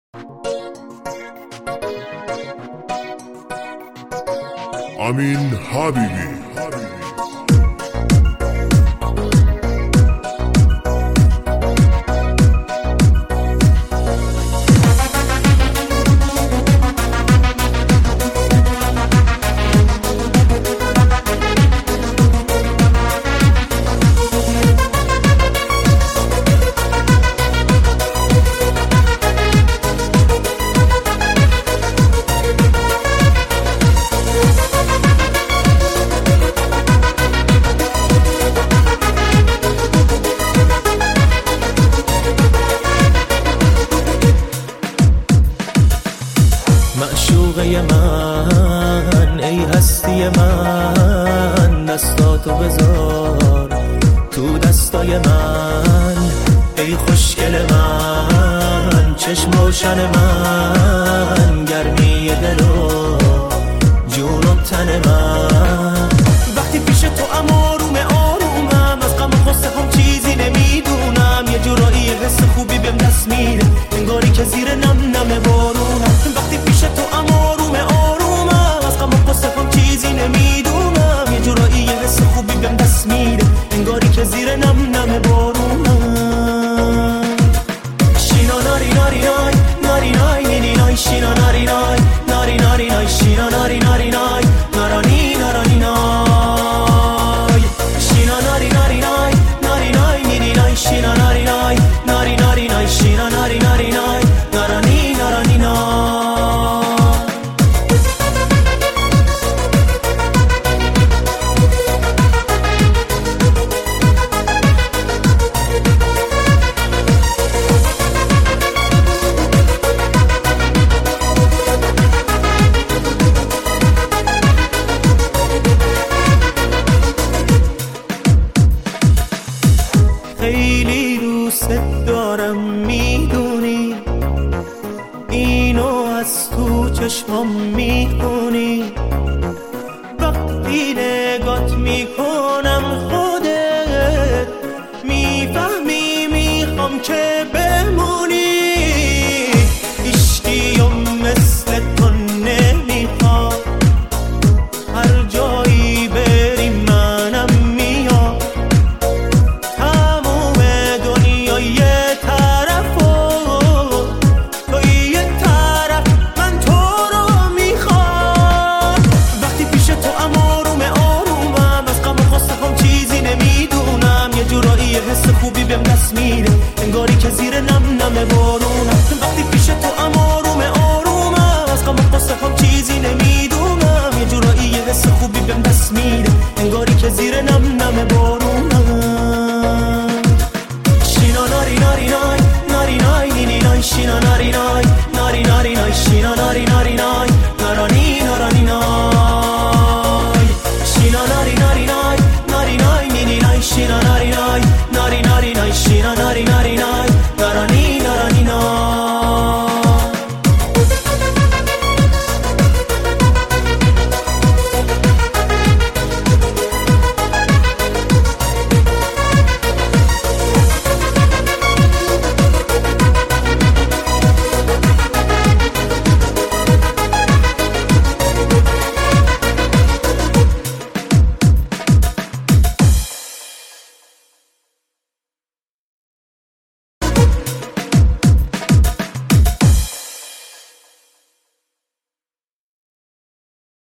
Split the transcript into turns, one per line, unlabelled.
امین حبیبی.
معشوقه من، ای هستی من، دستاتو بذار تو دستای من. ای خوشگل من، چشم روشن من، گرمی دل و جون و تن من. وقتی پیش تو آرومم، از غم و غصه هم چیزی نمیدونم. یه جورایی حس خوبی بهم دست میده، انگاری که زیر نم بارونم. وقتی پیش تو آرومم، از غم و غصه هم چیزی نمیدونم. یه جورایی حس خوبی بهم دست میده، انگاری که زیر نم بارونم. شینا ناری ناری نای ناری نای نینی نای، شینا ناری نای ناری ناری نای، شینا ناری ناری نای نارانی نارانی نای، شینا ناری ناری نای ناری نای نینی نای، شینا ناری نای ناری ناری نای، شینا ناری ناری نای نارانی نارانی نای. خیلی دوست دارم میدونی، اینو از تو چشمام میخونی. وقتی نگات میکنم خودت میفهمی، میخوام که